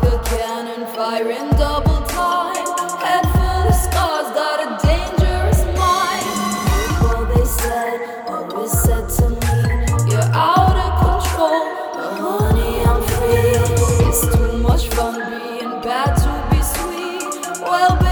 like a cannon firing double time. Head full of scars, got a dangerous mind. People they said, always said to me, you're out of control, but honey I'm free. It's too much fun being bad to be sweet. Well, baby,